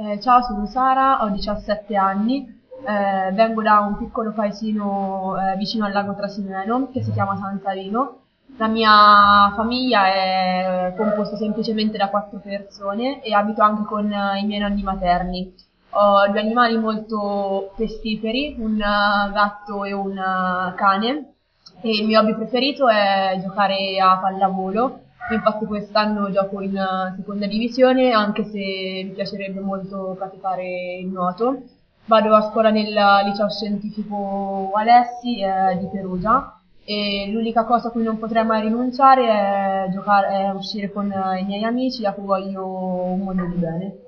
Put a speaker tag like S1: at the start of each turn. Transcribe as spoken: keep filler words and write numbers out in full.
S1: Eh, ciao, sono Sara, ho diciassette anni, eh, vengo da un piccolo paesino eh, vicino al lago Trasimeno che si chiama San Savino. La mia famiglia è composta semplicemente da quattro persone e abito anche con eh, i miei nonni materni. Ho due animali molto pestiferi, un eh, gatto e un eh, cane, e il mio hobby preferito è giocare a pallavolo. Infatti quest'anno gioco in eh, seconda divisione, anche se mi piacerebbe molto praticare il nuoto. Vado a scuola nel liceo scientifico Alessi eh, di Perugia e l'unica cosa a cui non potrei mai rinunciare è giocare, è uscire con eh, i miei amici a cui voglio un mondo di bene.